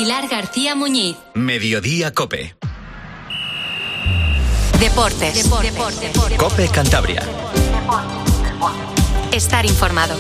Pilar García Muñiz. Mediodía COPE. Deportes. COPE Cantabria. Estar informado.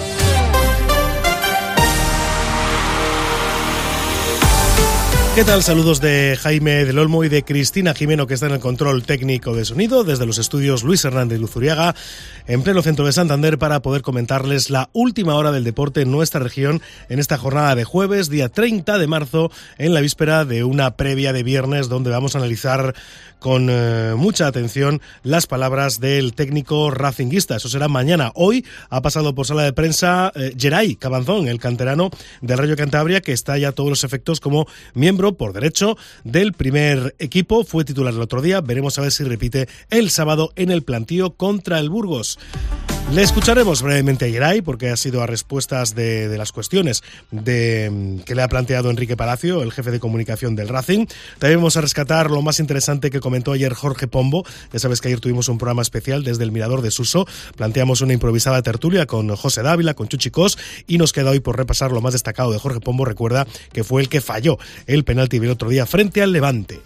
¿Qué tal? Saludos de Jaime del Olmo y de Cristina Jimeno, que está en el control técnico de sonido, desde los estudios Luis Hernández Luzuriaga, en pleno centro de Santander, para poder comentarles la última hora del deporte en nuestra región en esta jornada de jueves, día 30 de marzo, en la víspera de una previa de viernes, donde vamos a analizar con mucha atención las palabras del técnico racinguista. Eso será mañana. Hoy ha pasado por sala de prensa Geray Cabanzón, el canterano del Rayo Cantabria, que está ya a todos los efectos como miembro por derecho del primer equipo. Fue titular el otro día. Veremos a ver si repite el sábado en el plantío contra el Burgos. Le escucharemos brevemente a Geray, porque ha sido a respuestas de las cuestiones que le ha planteado Enrique Palacio, el jefe de comunicación del Racing. También vamos a rescatar lo más interesante que comentó ayer Jorge Pombo. Ya sabes que ayer tuvimos un programa especial desde el Mirador de Suso. Planteamos una improvisada tertulia con José Dávila, con Chuchi Cos, y nos queda hoy por repasar lo más destacado de Jorge Pombo. Recuerda que fue el que falló el penalti el otro día frente al Levante.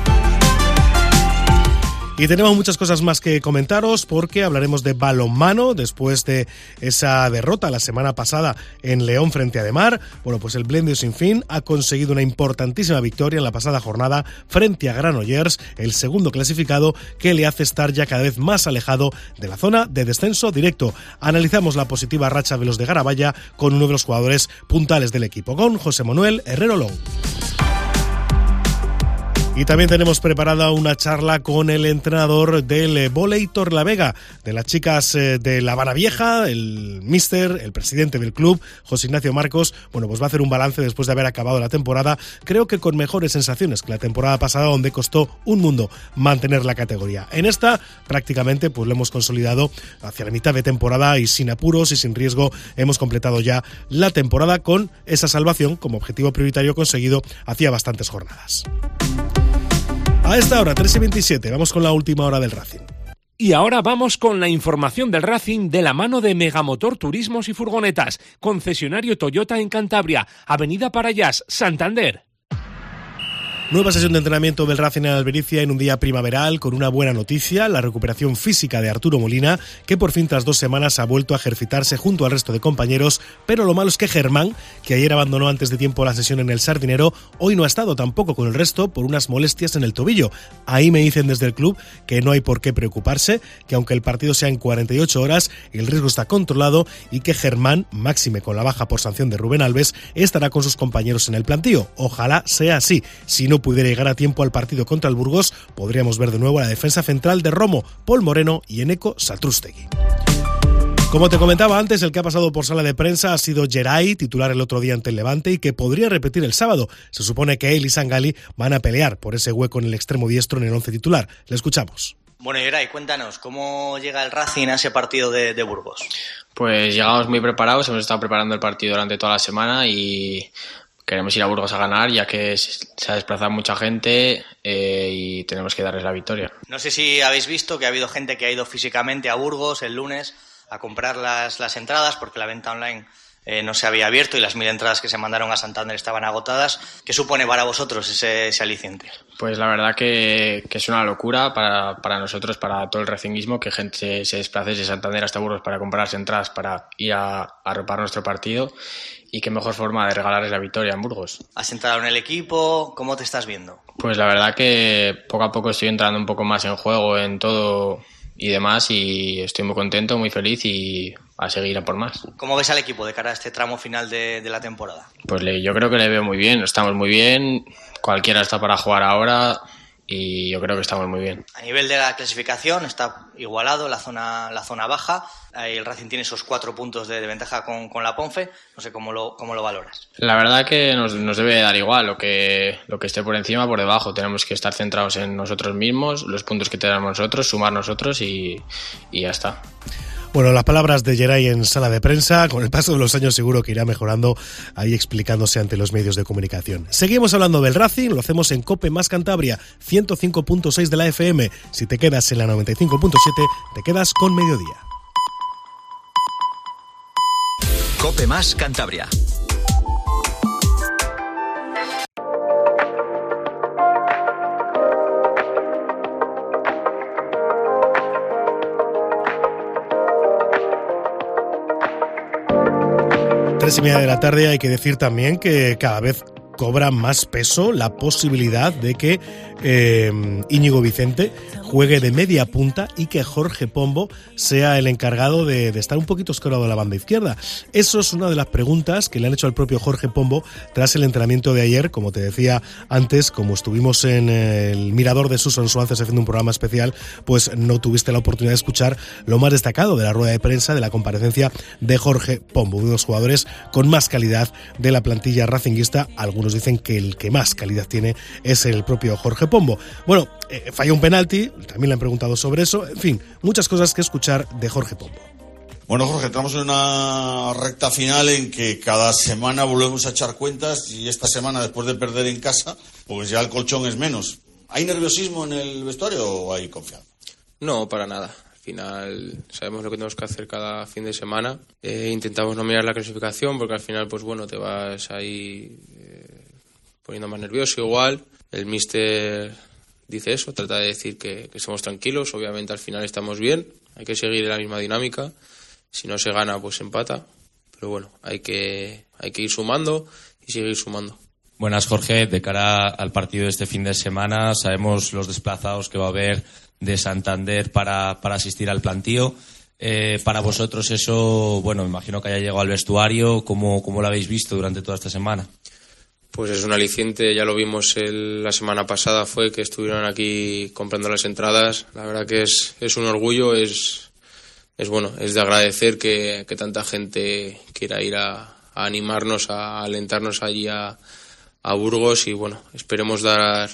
Y tenemos muchas cosas más que comentaros, porque hablaremos de balonmano después de esa derrota la semana pasada en León frente a Ademar. Bueno, pues el Blendio Sinfín ha conseguido una importantísima victoria en la pasada jornada frente a Granollers, el segundo clasificado, que le hace estar ya cada vez más alejado de la zona de descenso directo. Analizamos la positiva racha de los de Garabaya con uno de los jugadores puntales del equipo, con José Manuel Herrero Long. Y también tenemos preparada una charla con el entrenador del vóley Torlavega, de las chicas de La Habana Vieja, el míster, el presidente del club, José Ignacio Marcos. Bueno, pues va a hacer un balance después de haber acabado la temporada, creo que con mejores sensaciones que la temporada pasada, donde costó un mundo mantener la categoría. En esta, prácticamente, pues lo hemos consolidado hacia la mitad de temporada, y sin apuros y sin riesgo hemos completado ya la temporada con esa salvación como objetivo prioritario conseguido hacía bastantes jornadas. A esta hora, 3:27, vamos con la última hora del Racing. Y ahora vamos con la información del Racing de la mano de Megamotor Turismos y Furgonetas, concesionario Toyota en Cantabria, Avenida Parayas, Santander. Nueva sesión de entrenamiento del Racing en Albericia en un día primaveral, con una buena noticia: la recuperación física de Arturo Molina, que por fin tras 2 semanas ha vuelto a ejercitarse junto al resto de compañeros. Pero lo malo es que Germán, que ayer abandonó antes de tiempo la sesión en el Sardinero, hoy no ha estado tampoco con el resto por unas molestias en el tobillo. Ahí me dicen desde el club que no hay por qué preocuparse, que aunque el partido sea en 48 horas, el riesgo está controlado, y que Germán, máxime con la baja por sanción de Rubén Alves, estará con sus compañeros en el plantío. Ojalá sea así. Si no pudiera llegar a tiempo al partido contra el Burgos, podríamos ver de nuevo a la defensa central de Romo, Paul Moreno y Eneko Satrústegui. Como te comentaba antes, el que ha pasado por sala de prensa ha sido Geray, titular el otro día ante el Levante, y que podría repetir el sábado. Se supone que él y Sangali van a pelear por ese hueco en el extremo diestro en el 11 titular. Le escuchamos. Bueno, Geray, cuéntanos, ¿cómo llega el Racing a ese partido de Burgos? Pues llegamos muy preparados, hemos estado preparando el partido durante toda la semana y queremos ir a Burgos a ganar, ya que se ha desplazado mucha gente y tenemos que darles la victoria. No sé si habéis visto que ha habido gente que ha ido físicamente a Burgos el lunes a comprar las entradas, porque la venta online no se había abierto y las 1000 entradas que se mandaron a Santander estaban agotadas. ¿Qué supone para vosotros ese aliciente? Pues la verdad que es una locura para nosotros, para todo el racinguismo, que gente se desplace de Santander hasta Burgos para comprarse entradas para ir a arropar nuestro partido. Y qué mejor forma de regalarles la victoria en Burgos. ¿Has entrado en el equipo? ¿Cómo te estás viendo? Pues la verdad que poco a poco estoy entrando un poco más en juego en todo y demás, y estoy muy contento, muy feliz y a seguir a por más. ¿Cómo ves al equipo de cara a este tramo final de la temporada? Pues yo creo que le veo muy bien, estamos muy bien, cualquiera está para jugar ahora y yo creo que estamos muy bien. A nivel de la clasificación está igualado la zona baja. El Racing tiene esos 4 puntos de ventaja con la Ponfe. No sé cómo lo valoras. La verdad que nos debe dar igual lo que esté por encima, por debajo. Tenemos que estar centrados en nosotros mismos, los puntos que tenemos nosotros, sumar nosotros y ya está. Bueno, las palabras de Geray en sala de prensa, con el paso de los años seguro que irá mejorando, ahí explicándose ante los medios de comunicación. Seguimos hablando del Racing, lo hacemos en COPE más Cantabria, 105.6 de la FM. Si te quedas en la 95.7, te quedas con Mediodía. COPE más Cantabria. 3:30 de la tarde. Hay que decir también que cada vez cobra más peso la posibilidad de que Íñigo Vicente juegue de media punta y que Jorge Pombo sea el encargado de estar un poquito escorado de la banda izquierda. Eso es una de las preguntas que le han hecho al propio Jorge Pombo tras el entrenamiento de ayer. Como te decía antes, como estuvimos en el Mirador de Susan Suances haciendo un programa especial, pues no tuviste la oportunidad de escuchar lo más destacado de la rueda de prensa, de la comparecencia de Jorge Pombo, uno de los jugadores con más calidad de la plantilla racinguista. Algunos dicen que el que más calidad tiene es el propio Jorge Pombo. Bueno, falló un penalti, también le han preguntado sobre eso. En fin, muchas cosas que escuchar de Jorge Pombo. Bueno, Jorge, entramos en una recta final en que cada semana volvemos a echar cuentas y esta semana, después de perder en casa, pues ya el colchón es menos. ¿Hay nerviosismo en el vestuario o hay confianza? No, para nada. Al final sabemos lo que tenemos que hacer cada fin de semana. Intentamos no mirar la clasificación porque al final, pues bueno, te vas ahí poniendo más nervioso igual. El míster dice eso, trata de decir que estemos tranquilos. Obviamente al final estamos bien, hay que seguir en la misma dinámica. Si no se gana, pues se empata. Pero bueno, hay que ir sumando y seguir sumando. Buenas, Jorge. De cara al partido de este fin de semana, sabemos los desplazados que va a haber de Santander para asistir al plantío. Para vosotros eso, bueno, me imagino que haya llegado al vestuario. ¿Cómo lo habéis visto durante toda esta semana? Pues es un aliciente, ya lo vimos la semana pasada, fue que estuvieron aquí comprando las entradas. La verdad que es un orgullo, es bueno, es de agradecer que tanta gente quiera ir a animarnos, a alentarnos allí a Burgos y bueno, esperemos dar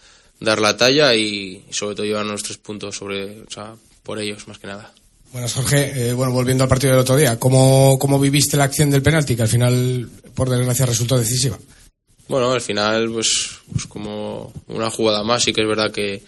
la talla y sobre todo llevar nuestros puntos por ellos más que nada. Buenas, Jorge. Volviendo al partido del otro día, ¿cómo viviste la acción del penalti que al final, por desgracia, resultó decisiva? Bueno, al final, pues como una jugada más, sí que es verdad que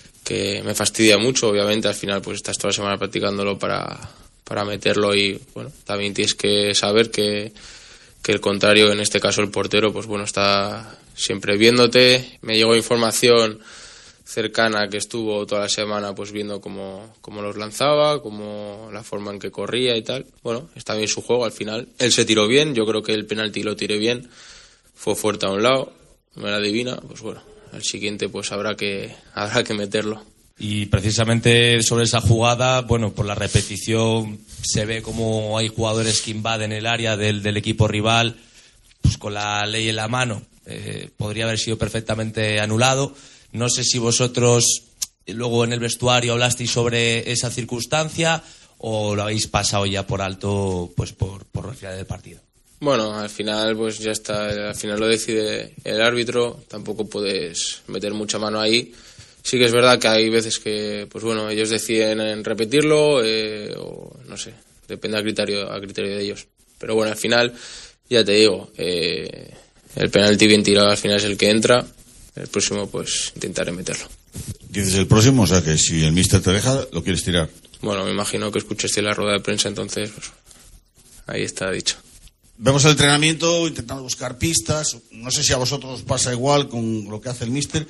me fastidia mucho, obviamente, al final pues estás toda la semana practicándolo para meterlo y bueno, también tienes que saber que el contrario, en este caso el portero, pues bueno, está siempre viéndote. Me llegó información cercana que estuvo toda la semana pues viendo cómo los lanzaba, cómo la forma en que corría y tal. Bueno, está bien su juego, al final él se tiró bien, yo creo que el penalti lo tiré bien, fue fuerte a un lado, me la adivina, pues bueno, al siguiente pues habrá que meterlo. Y precisamente sobre esa jugada, bueno, por la repetición se ve como hay jugadores que invaden el área del equipo rival, pues con la ley en la mano, podría haber sido perfectamente anulado. No sé si vosotros luego en el vestuario hablasteis sobre esa circunstancia o lo habéis pasado ya por alto, pues por el final del partido. Bueno, al final pues ya está, al final lo decide el árbitro, tampoco puedes meter mucha mano ahí. Sí que es verdad que hay veces que, pues bueno, ellos deciden en repetirlo o no sé, depende a criterio de ellos. Pero bueno, al final, ya te digo, el penalti bien tirado al final es el que entra, el próximo pues intentaré meterlo. Dices el próximo, o sea que si el míster te deja, lo quieres tirar. Bueno, me imagino que escuchaste la rueda de prensa, entonces pues, ahí está dicho. Vemos el entrenamiento intentando buscar pistas, no sé si a vosotros os pasa igual con lo que hace el míster.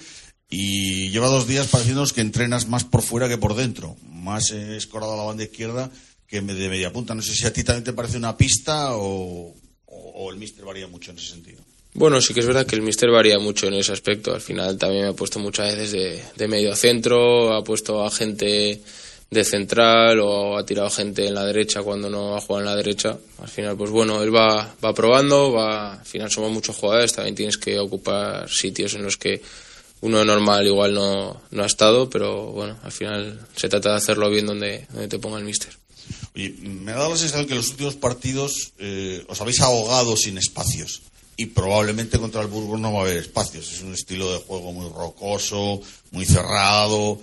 Y lleva 2 días pareciéndonos que entrenas más por fuera que por dentro, más escorado a la banda izquierda que de media punta. No sé si a ti también te parece una pista o el míster varía mucho en ese sentido. Bueno, sí que es verdad que el míster varía mucho en ese aspecto. Al final también me ha puesto muchas veces de medio centro, ha puesto a gente de central o ha tirado gente en la derecha cuando no ha jugado en la derecha. Al final, pues bueno, él va probando, al final somos muchos jugadores, también tienes que ocupar sitios en los que uno normal igual no ha estado, pero bueno, al final se trata de hacerlo bien donde te ponga el míster. Oye, me ha dado la sensación que en los últimos partidos os habéis ahogado sin espacios y probablemente contra el Burgos no va a haber espacios. Es un estilo de juego muy rocoso, muy cerrado.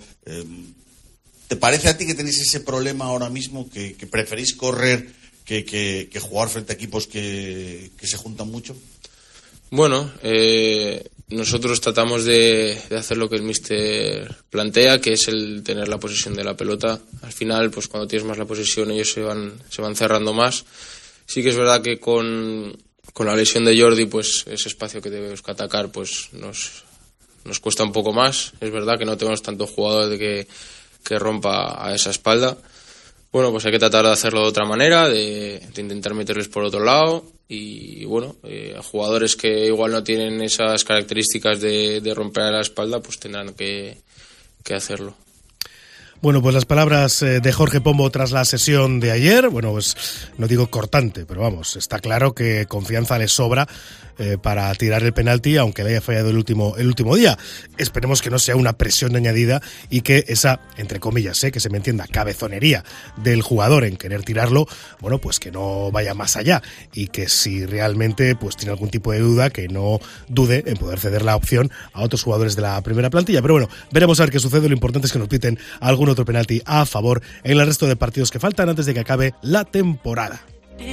¿Te parece a ti que tenéis ese problema ahora mismo, que preferís correr que jugar frente a equipos que se juntan mucho? Bueno, nosotros tratamos de hacer lo que el míster plantea, que es el tener la posesión de la pelota. Al final, pues cuando tienes más la posesión, ellos se van cerrando más. Sí que es verdad que con la lesión de Jordi, pues ese espacio que debemos atacar, pues nos cuesta un poco más. Es verdad que no tenemos tantos jugadores que rompa a esa espalda, Bueno, pues hay que tratar de hacerlo de otra manera, de intentar meterles por otro lado y bueno, a jugadores que igual no tienen esas características de romper a la espalda, pues tendrán que hacerlo. Bueno, pues las palabras de Jorge Pombo tras la sesión de ayer, bueno, pues no digo cortante, pero vamos, está claro que confianza le sobra para tirar el penalti, aunque le haya fallado el último día. Esperemos que no sea una presión añadida y que esa, entre comillas, que se me entienda, cabezonería del jugador en querer tirarlo, bueno, pues que no vaya más allá y que si realmente pues tiene algún tipo de duda, que no dude en poder ceder la opción a otros jugadores de la primera plantilla. Pero bueno, veremos a ver qué sucede. Lo importante es que nos piten algún otro penalti a favor en el resto de partidos que faltan antes de que acabe la temporada.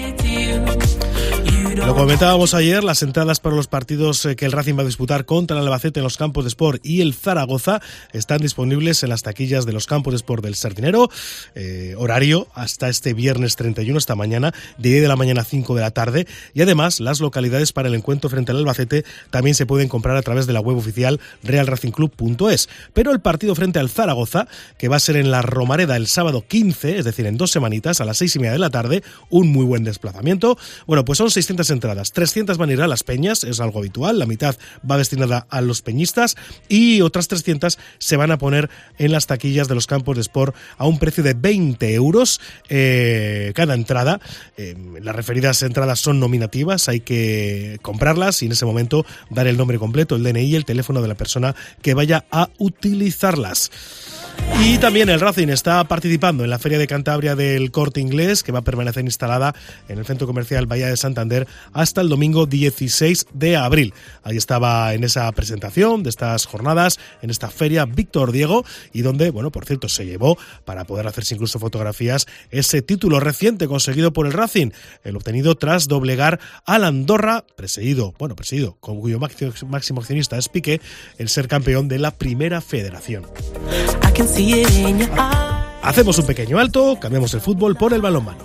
Lo comentábamos ayer, las entradas para los partidos que el Racing va a disputar contra el Albacete en los campos de Sport y el Zaragoza están disponibles en las taquillas de los campos de Sport del Sardinero, horario hasta este viernes 31, esta mañana, de 10 de la mañana a 5 de la tarde, y además las localidades para el encuentro frente al Albacete también se pueden comprar a través de la web oficial realracingclub.es, pero el partido frente al Zaragoza, que va a ser en la Romareda el sábado 15, es decir, en 2 semanitas, a las 6:30 de la tarde, un muy buen desplazamiento. Bueno, pues son 600 entradas, 300 van a ir a las peñas, es algo habitual, la mitad va destinada a los peñistas y otras 300 se van a poner en las taquillas de los campos de Sport a un precio de 20 euros cada entrada. Las referidas entradas son nominativas, hay que comprarlas y en ese momento dar el nombre completo, el DNI y el teléfono de la persona que vaya a utilizarlas. Y también el Racing está participando en la Feria de Cantabria del Corte Inglés, que va a permanecer instalada en el Centro Comercial Bahía de Santander hasta el domingo 16 de abril. Ahí estaba en esa presentación de estas jornadas, en esta feria, Víctor Diego, y donde, bueno, por cierto, se llevó, para poder hacerse incluso fotografías, ese título reciente conseguido por el Racing, el obtenido tras doblegar al Andorra, presidido, con cuyo máximo accionista es Piqué, el ser campeón de la Primera Federación. Hacemos un pequeño alto, cambiamos el fútbol por el balonmano.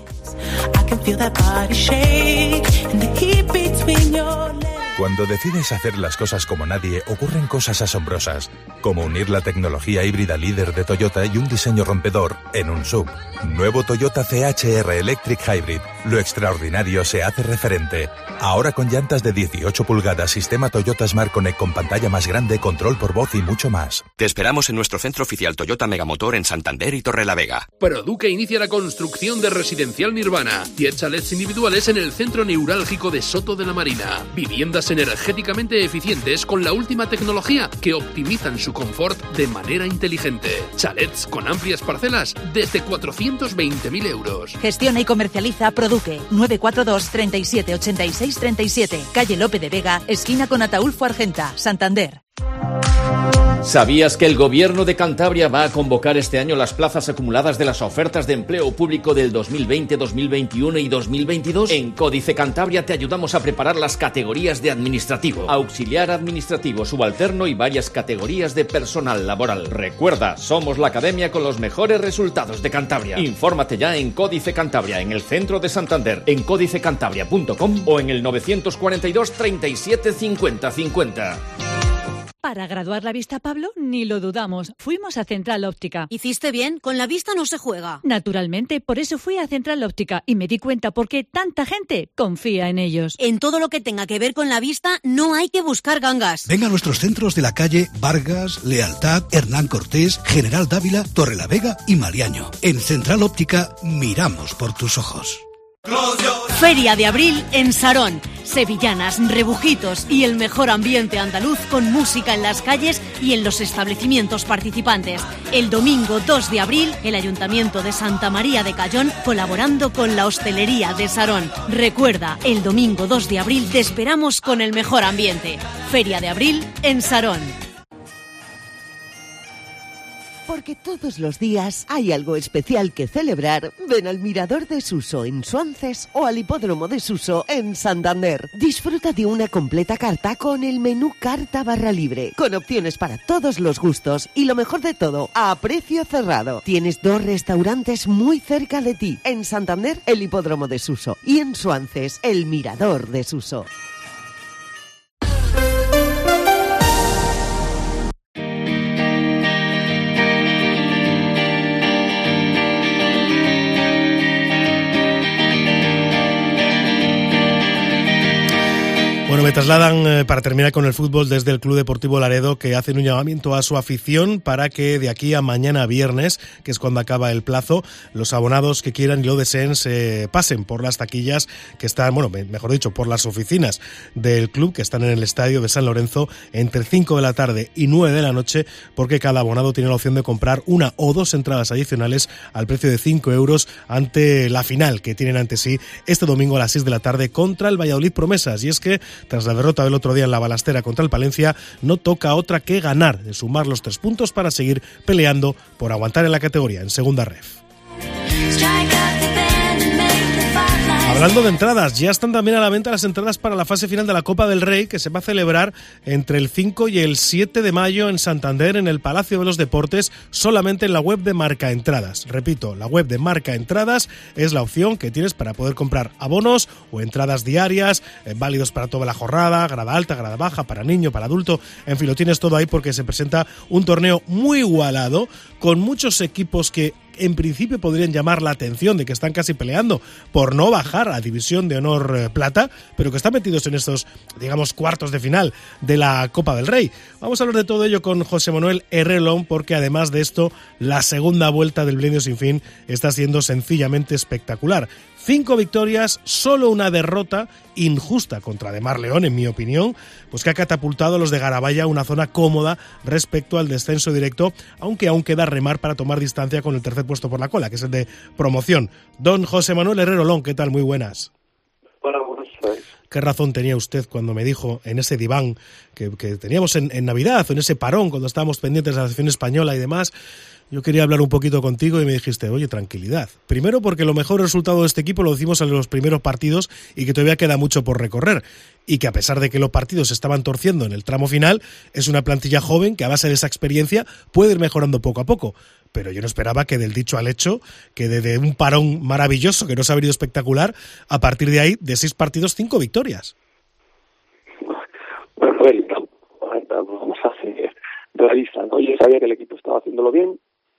Cuando decides hacer las cosas como nadie, ocurren cosas asombrosas, como unir la tecnología híbrida líder de Toyota y un diseño rompedor en un SUV. Nuevo Toyota CHR Electric Hybrid. Lo extraordinario se hace referente. Ahora con llantas de 18 pulgadas, sistema Toyota Smart Connect con pantalla más grande, control por voz y mucho más. Te esperamos en nuestro centro oficial Toyota Megamotor en Santander y Torrelavega. Produca inicia la construcción de Residencial Nirvana. 10 chalets individuales en el centro neurálgico de Soto de la Marina. Viviendas energéticamente eficientes con la última tecnología que optimizan su confort de manera inteligente. Chalets con amplias parcelas desde 420.000 euros. Gestiona y comercializa Produque. 942 37 86 37. Calle Lope de Vega, esquina con Ataúlfo Argenta, Santander. ¿Sabías que el Gobierno de Cantabria va a convocar este año las plazas acumuladas de las ofertas de empleo público del 2020, 2021 y 2022? En Códice Cantabria te ayudamos a preparar las categorías de administrativo, auxiliar administrativo, subalterno y varias categorías de personal laboral. Recuerda, somos la academia con los mejores resultados de Cantabria. Infórmate ya en Códice Cantabria, en el centro de Santander, en códicecantabria.com o en el 942 37 50 50. Para graduar la vista, Pablo, ni lo dudamos. Fuimos a Central Óptica. ¿Hiciste bien? Con la vista no se juega. Naturalmente, por eso fui a Central Óptica y me di cuenta por qué tanta gente confía en ellos. En todo lo que tenga que ver con la vista, no hay que buscar gangas. Venga a nuestros centros de la calle Vargas, Lealtad, Hernán Cortés, General Dávila, Torrelavega y Mariaño. En Central Óptica, miramos por tus ojos. Feria de Abril en Sarón. Sevillanas, rebujitos y el mejor ambiente andaluz con música en las calles y en los establecimientos participantes. El domingo 2 de abril, el Ayuntamiento de Santa María de Cayón colaborando con la Hostelería de Sarón. Recuerda, el domingo 2 de abril te esperamos con el mejor ambiente. Feria de Abril en Sarón. Porque todos los días hay algo especial que celebrar, ven al Mirador de Suso en Suances o al Hipódromo de Suso en Santander. Disfruta de una completa carta con el menú carta barra libre, con opciones para todos los gustos y lo mejor de todo, a precio cerrado. Tienes 2 restaurantes muy cerca de ti, en Santander, el Hipódromo de Suso y en Suances, el Mirador de Suso. Bueno, me trasladan, para terminar con el fútbol, desde el Club Deportivo Laredo, que hacen un llamamiento a su afición para que de aquí a mañana viernes, que es cuando acaba el plazo, los abonados que quieran y lo deseen se pasen por las taquillas que están, bueno, mejor dicho, por las oficinas del club que están en el estadio de San Lorenzo entre 5 de la tarde y 9 de la noche, porque cada abonado tiene la opción de comprar una o dos entradas adicionales al precio de 5 euros ante la final que tienen ante sí este domingo a las 6 de la tarde contra el Valladolid Promesas. Y es que tras la derrota del otro día en la Balastera contra el Palencia, no toca otra que ganar, de sumar los 3 puntos para seguir peleando por aguantar en la categoría, en segunda ref. Hablando de entradas, ya están también a la venta las entradas para la fase final de la Copa del Rey, que se va a celebrar entre el 5 y el 7 de mayo en Santander, en el Palacio de los Deportes, solamente en la web de Marca Entradas. Repito, la web de Marca Entradas es la opción que tienes para poder comprar abonos o entradas diarias, válidos para toda la jornada, grada alta, grada baja, para niño, para adulto, en fin, lo tienes todo ahí porque se presenta un torneo muy igualado, con muchos equipos que en principio podrían llamar la atención de que están casi peleando por no bajar a División de Honor Plata, pero que están metidos en estos, digamos, cuartos de final de la Copa del Rey. Vamos a hablar de todo ello con José Manuel Herrelón, porque además de esto, la segunda vuelta del Milenio Sin Fin está siendo sencillamente espectacular. 5 victorias, solo una derrota injusta contra De Mar León, en mi opinión, pues que ha catapultado a los de Garabaya a una zona cómoda respecto al descenso directo, aunque aún queda remar para tomar distancia con el tercer puesto por la cola, que es el de promoción. Don José Manuel Herrelón, ¿qué tal? Muy buenas. Hola, buenas tardes. ¿Qué razón tenía usted cuando me dijo en ese diván que teníamos en Navidad, en ese parón, cuando estábamos pendientes de la selección española y demás? Yo quería hablar un poquito contigo y me dijiste, oye, tranquilidad. Primero porque lo mejor resultado de este equipo lo decimos en los primeros partidos y que todavía queda mucho por recorrer. Y que a pesar de que los partidos se estaban torciendo en el tramo final, es una plantilla joven que a base de esa experiencia puede ir mejorando poco a poco. Pero yo no esperaba que del dicho al hecho, que de un parón maravilloso, que nos ha venido espectacular, a partir de ahí, de 6 partidos, 5 victorias. Bueno, vamos a ser realistas, ¿no? Yo sabía que el equipo estaba haciéndolo bien,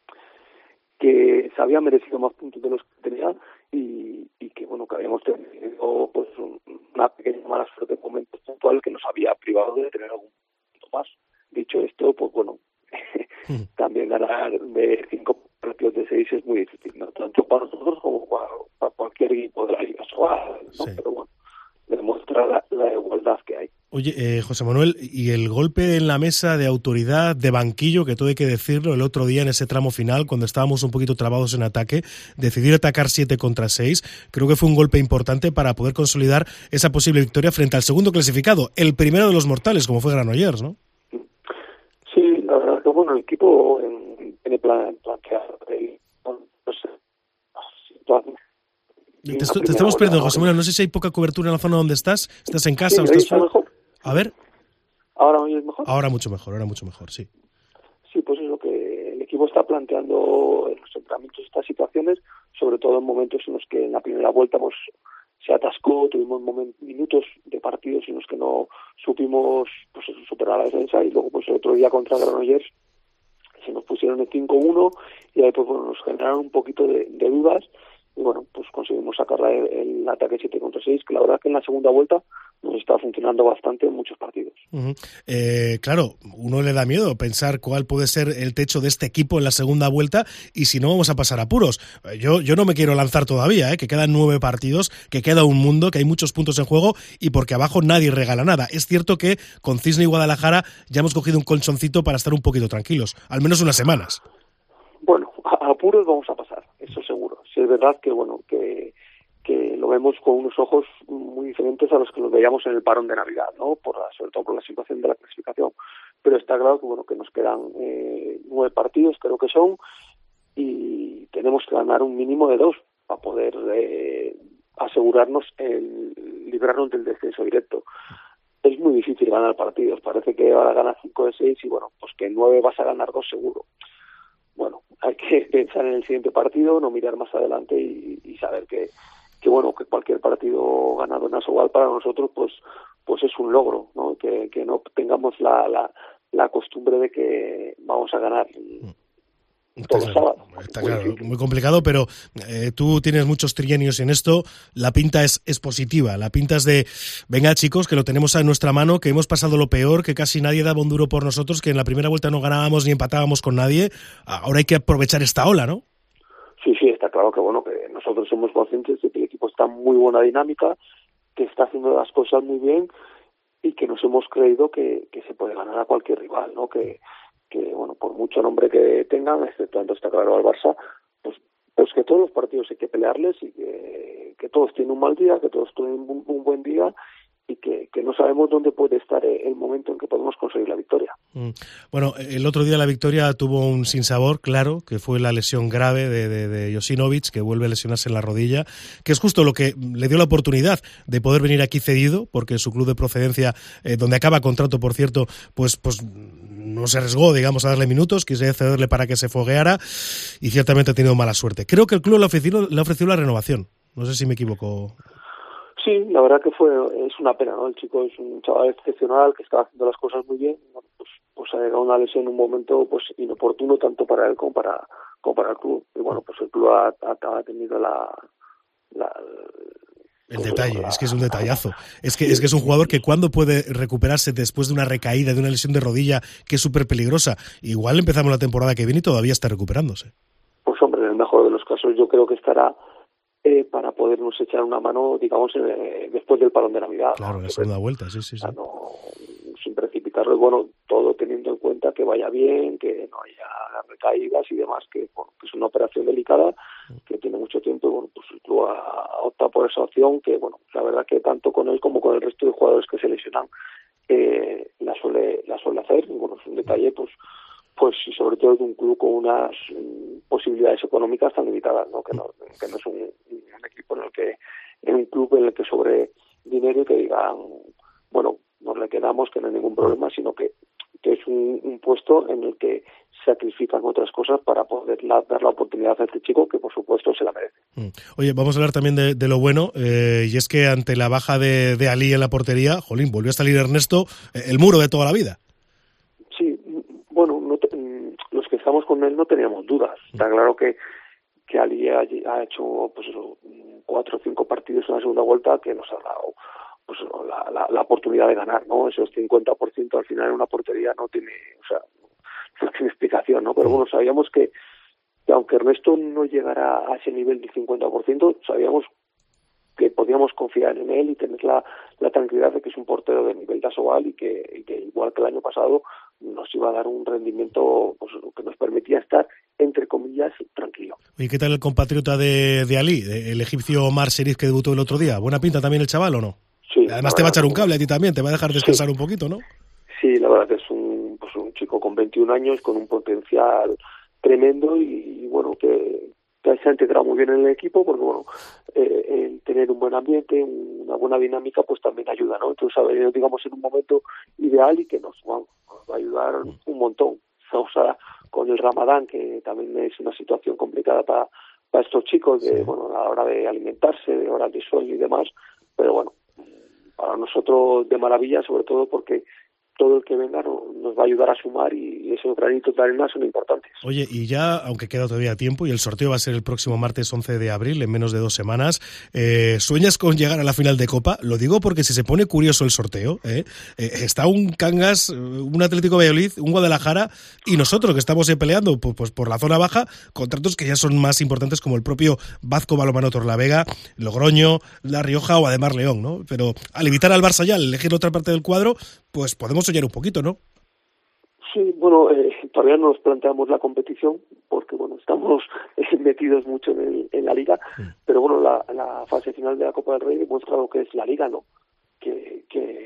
que se había merecido más puntos de los que tenía y que, bueno, que habíamos tenido pues una pequeña mala suerte en momentos puntual que nos había privado de tener algún punto más. Dicho esto, pues bueno, también ganar de 5 partidos de 6 es muy difícil, ¿no? Tanto para nosotros como para cualquier equipo de la Liga Sobal, ¿no? Sí. Pero bueno, demuestra la igualdad que hay. Oye, José Manuel, y el golpe en la mesa de autoridad, de banquillo, que todo hay que decirlo, el otro día en ese tramo final, cuando estábamos un poquito trabados en ataque, decidir atacar 7 contra 6, creo que fue un golpe importante para poder consolidar esa posible victoria frente al segundo clasificado, el primero de los mortales, como fue Granollers, ¿no? Sí, la verdad que bueno, el equipo en el planteado, pues, te estamos perdiendo, José Manuel, no sé si hay poca cobertura en la zona donde estás en casa o estás mejor. A ver. ¿Ahora me oyes mejor? Ahora mucho mejor, sí. Sí, pues es lo que el equipo está planteando en los entrenamientos, estas situaciones, sobre todo en momentos en los que en la primera vuelta pues se atascó, tuvimos minutos de partidos en los que no supimos pues superar la defensa y luego pues el otro día contra Granollers se nos pusieron el 5-1 y ahí pues bueno, nos generaron un poquito de dudas y bueno, pues conseguimos sacar el ataque 7 contra 6, que la verdad es que en la segunda vuelta nos está funcionando bastante en muchos partidos. Claro, uno le da miedo pensar cuál puede ser el techo de este equipo en la segunda vuelta y si no vamos a pasar apuros. Yo no me quiero lanzar todavía, que quedan 9 partidos, que queda un mundo, que hay muchos puntos en juego y porque abajo nadie regala nada. Es cierto que con Cisne y Guadalajara ya hemos cogido un colchoncito para estar un poquito tranquilos, al menos unas semanas. Bueno, a apuros vamos a pasar, eso seguro. Si es verdad que bueno, que lo vemos con unos ojos muy diferentes a los que los veíamos en el parón de Navidad, ¿no? Sobre todo por la situación de la clasificación. Pero está claro que bueno, que nos quedan 9 partidos, creo que son, y tenemos que ganar un mínimo de 2 para poder asegurarnos librarnos del descenso directo. Es muy difícil ganar partidos, parece que ahora ganas 5 de 6 y bueno, pues que en 9 vas a ganar 2 seguro. Bueno, hay que pensar en el siguiente partido, no mirar más adelante y saber que bueno, que cualquier partido ganado en Asobal para nosotros pues es un logro, ¿no? Que no tengamos la costumbre de que vamos a ganar todos los sábados. Está claro, muy complicado, pero tú tienes muchos trienios en esto, la pinta es positiva, la pinta es de, venga chicos, que lo tenemos a nuestra mano, que hemos pasado lo peor, que casi nadie daba un duro por nosotros, que en la primera vuelta no ganábamos ni empatábamos con nadie, ahora hay que aprovechar esta ola, ¿no? Sí, está claro que bueno, que nosotros somos conscientes de que el equipo está en muy buena dinámica, que está haciendo las cosas muy bien y que nos hemos creído que se puede ganar a cualquier rival, ¿no? Que bueno, por mucho nombre que tengan, exceptuando está claro al Barça, pues que todos los partidos hay que pelearles y que todos tienen un mal día, que todos tienen un buen día y que no sabemos dónde puede estar el momento en que podemos conseguir la victoria. Bueno, el otro día la victoria tuvo un sinsabor, claro, que fue la lesión grave de Josinovic, que vuelve a lesionarse en la rodilla, que es justo lo que le dio la oportunidad de poder venir aquí cedido, porque su club de procedencia, donde acaba contrato, por cierto, pues no se arriesgó, digamos, a darle minutos, quise cederle para que se fogueara y ciertamente ha tenido mala suerte. Creo que el club le ha ofrecido la renovación, no sé si me equivoco. Sí, la verdad que es una pena, ¿no? El chico es un chaval excepcional que está haciendo las cosas muy bien. Bueno, pues ha llegado una lesión en un momento pues inoportuno tanto para él como para el club. Y bueno, pues el club ha tenido el detalle, es que es un detallazo. Es que es un jugador que cuando puede recuperarse después de una recaída, de una lesión de rodilla que es súper peligrosa. Igual empezamos la temporada que viene y todavía está recuperándose. Pues hombre, en el mejor de los casos yo creo que estará para podernos echar una mano, digamos, después del parón de Navidad. Claro, la segunda vuelta, sí. No, sin precipitarlo, y bueno, todo teniendo en cuenta que vaya bien, que no haya recaídas y demás, que es una operación delicada, que tiene mucho tiempo, y bueno, pues el club ha optado por esa opción, que bueno, la verdad que tanto con él como con el resto de jugadores que se lesionan, la suele hacer, y bueno, es un detalle, pues y sobre todo de un club con unas posibilidades económicas tan limitadas, ¿no? Que no es un equipo en un club en el que sobre dinero y que digan, bueno, nos le quedamos, que no hay ningún problema, sino que es un puesto en el que sacrifican otras cosas para poder dar la oportunidad a este chico, que por supuesto se la merece. Oye, vamos a hablar también de lo bueno, y es que ante la baja de Ali en la portería, jolín, volvió a salir Ernesto, el muro de toda la vida. Sí, bueno, los que estamos con él no teníamos dudas. Está claro que Ali ha hecho pues 4 o 5 partidos en la segunda vuelta que nos ha dado pues la oportunidad de ganar, ¿no? Esos 50% al final en una portería no tiene explicación, ¿no? Pero bueno, sabíamos que aunque Ernesto no llegara a ese nivel del 50%, sabíamos que podíamos confiar en él y tener la tranquilidad de que es un portero de nivel de Asobal y que igual que el año pasado nos iba a dar un rendimiento pues, que nos permitía estar, entre comillas, tranquilo. ¿Y qué tal el compatriota de Ali, el egipcio Omar Sherif que debutó el otro día? ¿Buena pinta también el chaval o no? Sí. Además te va a echar un cable a ti también, te va a dejar descansar un poquito, ¿no? Sí, la verdad que es un chico con 21 años, con un potencial tremendo y bueno, que se ha integrado muy bien en el equipo porque bueno, el tener un buen ambiente, una buena dinámica pues también ayuda, ¿no? Entonces ha venido, digamos, en un momento ideal y que nos va a ayudar un montón. Estamos ahora con el Ramadán, que también es una situación complicada para estos chicos bueno, a la hora de alimentarse, de horas de sueño y demás, pero bueno, para nosotros de maravilla, sobre todo porque todo el que venga nos va a ayudar a sumar y esos granitos de arena son importantes. Oye, y ya, aunque queda todavía tiempo y el sorteo va a ser el próximo martes 11 de abril, en menos de 2 semanas, ¿sueñas con llegar a la final de Copa? Lo digo porque si se pone curioso el sorteo, está un Cangas, un Atlético Valladolid, un Guadalajara y nosotros que estamos peleando pues por la zona baja, contratos que ya son más importantes como el propio Vazco Balonmano Torlavega, Logroño, La Rioja o Ademar León, ¿no? Pero al evitar al Barça ya, al elegir otra parte del cuadro, pues podemos soñar un poquito, ¿no? Sí, bueno, todavía no nos planteamos la competición porque, bueno, estamos metidos mucho en la Liga, pero bueno, la fase final de la Copa del Rey demuestra lo que es la Liga, ¿no? Que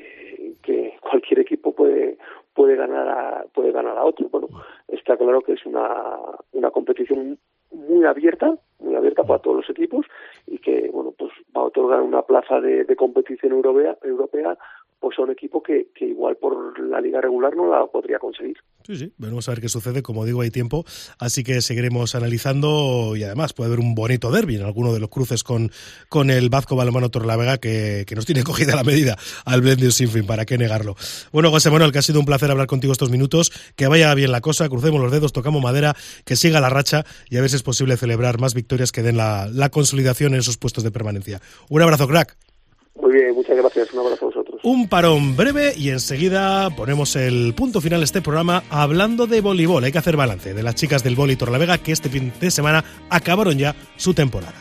cualquier equipo puede ganar a otro. Bueno, está claro que es una competición muy abierta para todos los equipos y que, bueno, pues va a otorgar una plaza de competición europea pues a un equipo que igual por la liga regular no la podría conseguir. Sí, veremos a ver qué sucede. Como digo, hay tiempo, así que seguiremos analizando, y además puede haber un bonito derbi en alguno de los cruces con el Vazco Balonmano Torrelavega que nos tiene cogida la medida al Blendio Sinfín, para qué negarlo. Bueno, José Manuel, que ha sido un placer hablar contigo estos minutos, que vaya bien la cosa, crucemos los dedos, tocamos madera, que siga la racha y a ver si es posible celebrar más victorias que den la consolidación en esos puestos de permanencia. Un abrazo, crack. Muy bien, muchas gracias. Un abrazo a vosotros. Un parón breve y enseguida ponemos el punto final a este programa hablando de voleibol. Hay que hacer balance de las chicas del vóley Torrelavega que este fin de semana acabaron ya su temporada.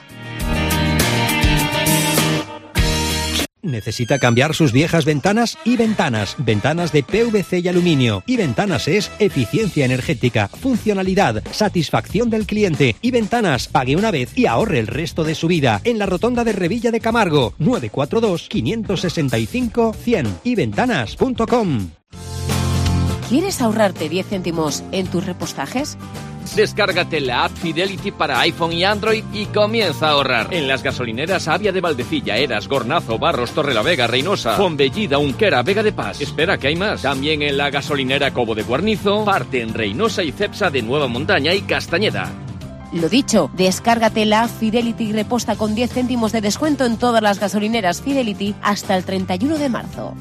¿Necesita cambiar sus viejas ventanas? Y Ventanas. Ventanas de PVC y aluminio. Y Ventanas es eficiencia energética, funcionalidad, satisfacción del cliente. Y Ventanas, pague una vez y ahorre el resto de su vida. En la rotonda de Revilla de Camargo. 942-565-100. Iventanas.com. ¿Quieres ahorrarte 10 céntimos en tus repostajes? Descárgate la app Fidelity para iPhone y Android y comienza a ahorrar. En las gasolineras Avia de Valdecilla, Eras, Gornazo, Barros, Torrelavega, Reynosa, Fonbellida, Unquera, Vega de Paz. Espera, que hay más. También en la gasolinera Cobo de Guarnizo, Parte en Reynosa y Cepsa de Nueva Montaña y Castañeda. Lo dicho, descárgate la app Fidelity y reposta con 10 céntimos de descuento en todas las gasolineras Fidelity hasta el 31 de marzo.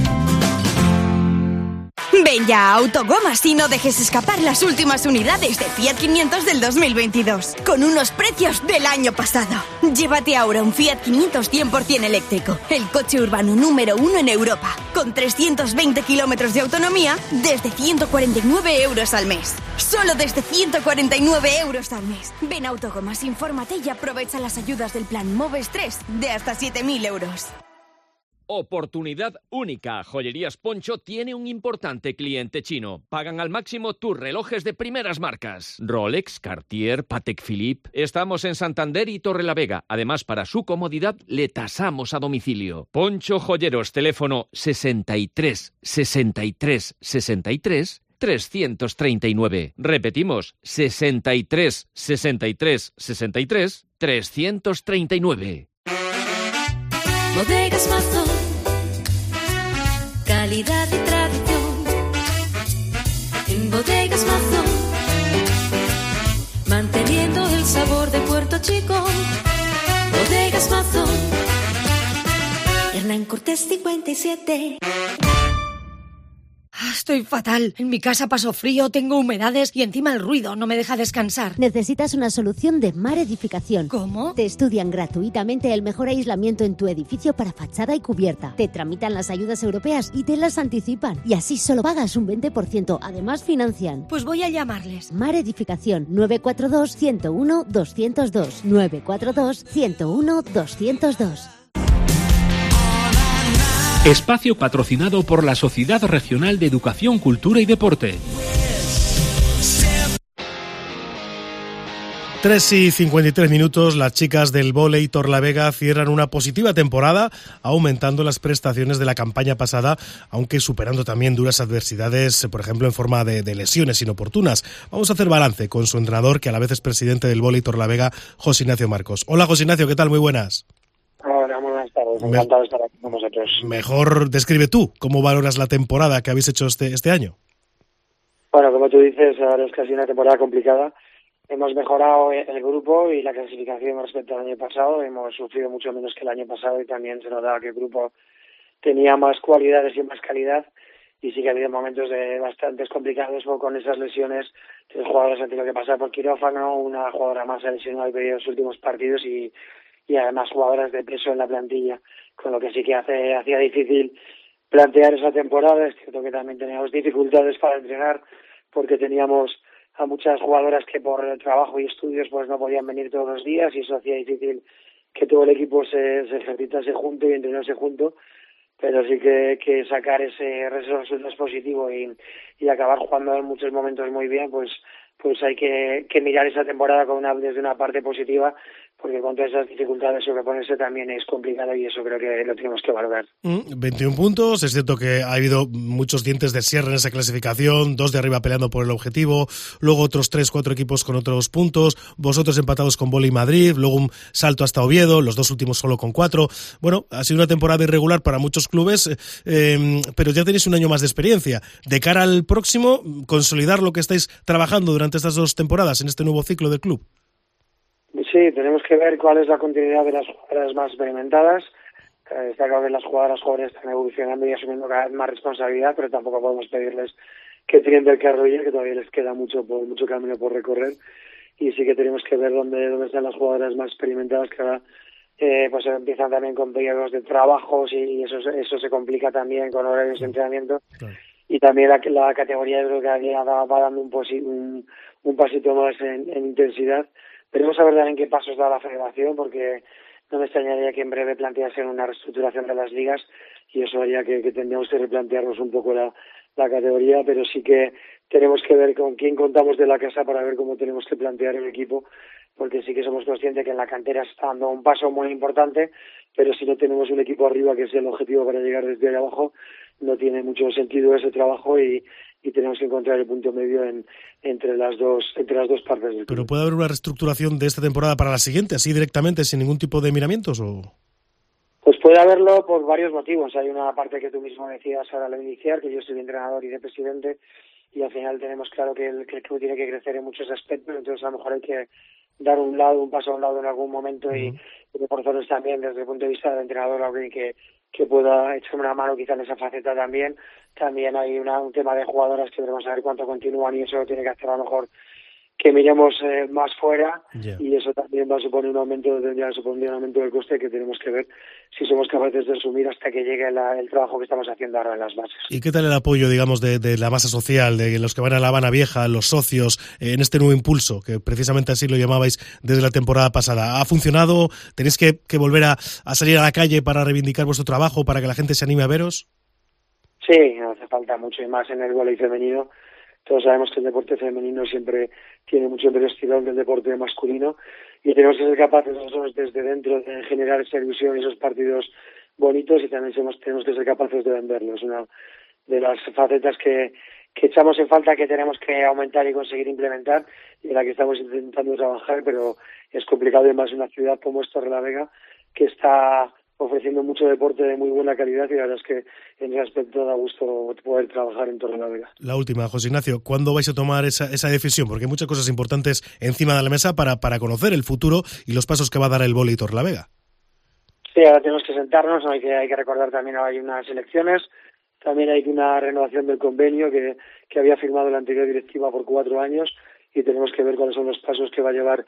Ven ya a Autogomas y no dejes escapar las últimas unidades de Fiat 500 del 2022, con unos precios del año pasado. Llévate ahora un Fiat 500 100% eléctrico, el coche urbano número 1 en Europa, con 320 kilómetros de autonomía desde 149 euros al mes. Solo desde 149 euros al mes. Ven a Autogomas, infórmate y aprovecha las ayudas del plan Moves 3 de hasta 7.000 euros. Oportunidad única. Joyerías Poncho tiene un importante cliente chino. Pagan al máximo tus relojes de primeras marcas. Rolex, Cartier, Patek Philippe. Estamos en Santander y Torrelavega. Además, para su comodidad, le tasamos a domicilio. Poncho Joyeros, teléfono 63 63 63 339. Repetimos, 63 63 63 339. Bodegas Mazón, calidad y tradición. En Bodegas Mazón, manteniendo el sabor de Puerto Chico. Bodegas Mazón, Hernán Cortés 57. Estoy fatal. En mi casa paso frío, tengo humedades y encima el ruido no me deja descansar. Necesitas una solución de Mar Edificación. ¿Cómo? Te estudian gratuitamente el mejor aislamiento en tu edificio para fachada y cubierta. Te tramitan las ayudas europeas y te las anticipan. Y así solo pagas un 20%. Además financian. Pues voy a llamarles. Mar Edificación 942-101-202. 942-101-202. Espacio patrocinado por la Sociedad Regional de Educación, Cultura y Deporte. 3:53, las chicas del vóley Torrelavega cierran una positiva temporada, aumentando las prestaciones de la campaña pasada, aunque superando también duras adversidades, por ejemplo en forma de lesiones inoportunas. Vamos a hacer balance con su entrenador, que a la vez es presidente del vóley Torrelavega, José Ignacio Marcos. Hola José Ignacio, ¿qué tal? Muy buenas. Hola, muy buenas tardes. Encantado de estar aquí con vosotros. Mejor describe tú cómo valoras la temporada que habéis hecho este año. Bueno, como tú dices, ahora es casi una temporada complicada. Hemos mejorado el grupo y la clasificación respecto al año pasado. Hemos sufrido mucho menos que el año pasado y también se notaba que el grupo tenía más cualidades y más calidad. Y sí que ha habido momentos bastantes complicados con esas lesiones. 3 jugadores han tenido que pasar por quirófano, una jugadora más ha lesionado en los últimos partidos y además jugadoras de peso en la plantilla, con lo que sí que hacía difícil plantear esa temporada. Es cierto que también teníamos dificultades para entrenar porque teníamos a muchas jugadoras que por trabajo y estudios pues no podían venir todos los días y eso hacía difícil que todo el equipo se ejercitase junto y entrenase junto, pero sí que sacar ese resultado positivo y acabar jugando en muchos momentos muy bien, pues hay que mirar esa temporada desde una parte positiva, porque con todas esas dificultades sobreponerse también es complicado y eso creo que lo tenemos que valorar. 21 puntos, es cierto que ha habido muchos dientes de sierra en esa clasificación, 2 de arriba peleando por el objetivo, luego otros 3-4 equipos con otros puntos, vosotros empatados con Boli y Madrid, luego un salto hasta Oviedo, los 2 últimos solo con 4. Bueno, ha sido una temporada irregular para muchos clubes, pero ya tenéis un año más de experiencia. De cara al próximo, consolidar lo que estáis trabajando durante estas 2 temporadas en este nuevo ciclo del club. Sí, tenemos que ver cuál es la continuidad de las jugadoras más experimentadas. Está claro que las jugadoras jóvenes están evolucionando y asumiendo cada vez más responsabilidad, pero tampoco podemos pedirles que tiren del carro ya, que todavía les queda mucho camino por recorrer. Y sí que tenemos que ver dónde están las jugadoras más experimentadas, que ahora pues empiezan también con periodos de trabajos y eso se complica también con horarios de entrenamiento. Claro. Y también la categoría yo creo que cada día va dando un pasito más en intensidad. Veremos a ver también qué pasos da la federación, porque no me extrañaría que en breve plantease una reestructuración de las ligas y eso haría que tendríamos que replantearnos un poco la categoría, pero sí que tenemos que ver con quién contamos de la casa para ver cómo tenemos que plantear el equipo, porque sí que somos conscientes que en la cantera se está dando un paso muy importante, pero si no tenemos un equipo arriba, que es el objetivo para llegar desde ahí abajo, no tiene mucho sentido ese trabajo y tenemos que encontrar el punto medio entre las dos partes del club. ¿Pero puede haber una reestructuración de esta temporada para la siguiente, así directamente, sin ningún tipo de miramientos? ¿O? Pues puede haberlo por varios motivos. Hay una parte que tú mismo decías ahora al iniciar, que yo soy de entrenador y de presidente, y al final tenemos claro que el club tiene que crecer en muchos aspectos, entonces a lo mejor hay que dar un paso a un lado en algún momento y reforzarnos también desde el punto de vista del entrenador, alguien que pueda echarme una mano quizá en esa faceta también. También hay un tema de jugadoras que debemos saber cuánto continúan y eso tiene que hacer a lo mejor que miremos más fuera y eso también va a suponer un aumento del coste que tenemos que ver si somos capaces de asumir hasta que llegue el trabajo que estamos haciendo ahora en las bases. ¿Y qué tal el apoyo, digamos, de la masa social, de los que van a La Habana Vieja, los socios, en este nuevo impulso, que precisamente así lo llamabais desde la temporada pasada? ¿Ha funcionado? ¿Tenéis que volver a salir a la calle para reivindicar vuestro trabajo, para que la gente se anime a veros? Sí, hace falta mucho, y más en el vóley femenino. Todos sabemos que el deporte femenino siempre tiene mucho menos estirón que el deporte masculino y tenemos que ser capaces nosotros desde dentro de generar esa ilusión y esos partidos bonitos y también tenemos que ser capaces de venderlos. Una de las facetas que echamos en falta, que tenemos que aumentar y conseguir implementar y en la que estamos intentando trabajar, pero es complicado y más en una ciudad como es Torrelavega, que está ofreciendo mucho deporte de muy buena calidad y la verdad es que en ese aspecto da gusto poder trabajar en Torrelavega. La última, José Ignacio, ¿cuándo vais a tomar esa decisión? Porque hay muchas cosas importantes encima de la mesa para conocer el futuro y los pasos que va a dar el vóley Torrelavega. Sí, ahora tenemos que sentarnos, hay que recordar también que hay unas elecciones, también hay una renovación del convenio que había firmado la anterior directiva por 4 años y tenemos que ver cuáles son los pasos que va a llevar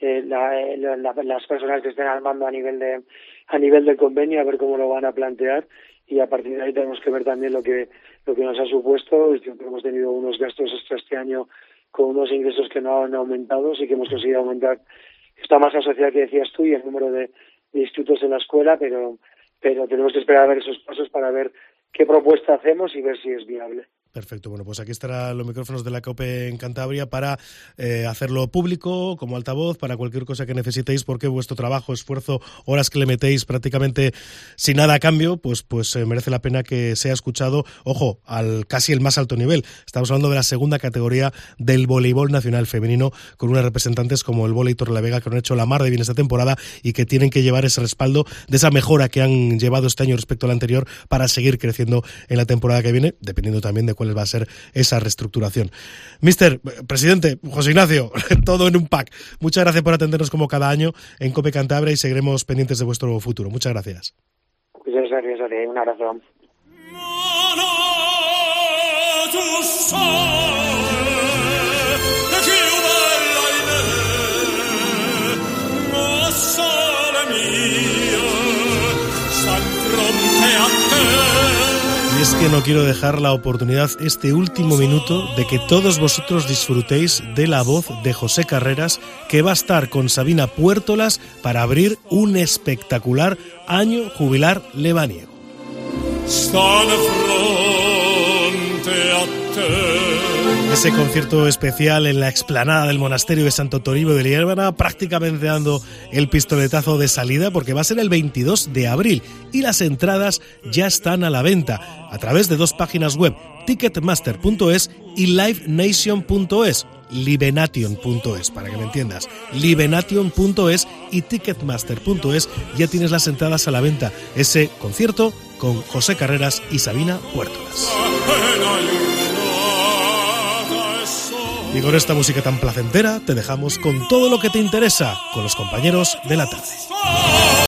las personas que estén al mando a nivel del convenio, a ver cómo lo van a plantear y a partir de ahí tenemos que ver también lo que nos ha supuesto. Hemos tenido unos gastos extra este año con unos ingresos que no han aumentado, sí que hemos conseguido aumentar esta masa social que decías tú y el número de institutos en la escuela, pero tenemos que esperar a ver esos pasos para ver qué propuesta hacemos y ver si es viable. Perfecto, bueno, pues aquí estarán los micrófonos de la COPE en Cantabria para hacerlo público, como altavoz, para cualquier cosa que necesitéis, porque vuestro trabajo, esfuerzo, horas que le metéis prácticamente sin nada a cambio, pues merece la pena que sea escuchado, ojo, al casi el más alto nivel. Estamos hablando de la segunda categoría del voleibol nacional femenino, con unas representantes como el Vóley Torrelavega, que han hecho la mar de bien esta temporada y que tienen que llevar ese respaldo de esa mejora que han llevado este año respecto al anterior para seguir creciendo en la temporada que viene, dependiendo también de cuál va a ser esa reestructuración. Presidente José Ignacio, todo en un pack. Muchas gracias por atendernos como cada año en COPE Cantabria y seguiremos pendientes de vuestro futuro. Muchas gracias. Muchas gracias a ti. Un abrazo. Y es que no quiero dejar la oportunidad este último minuto de que todos vosotros disfrutéis de la voz de José Carreras, que va a estar con Sabina Puertolas para abrir un espectacular año jubilar lebaniego. Ese concierto especial en la explanada del monasterio de Santo Toribio de Liébana, prácticamente dando el pistoletazo de salida, porque va a ser el 22 de abril y las entradas ya están a la venta a través de dos páginas web, ticketmaster.es y livenation.es, livenation.es, para que me entiendas, livenation.es y ticketmaster.es, ya tienes las entradas a la venta. Ese concierto con José Carreras y Sabina Puertolas. Y con esta música tan placentera te dejamos con todo lo que te interesa, con los compañeros de la tarde.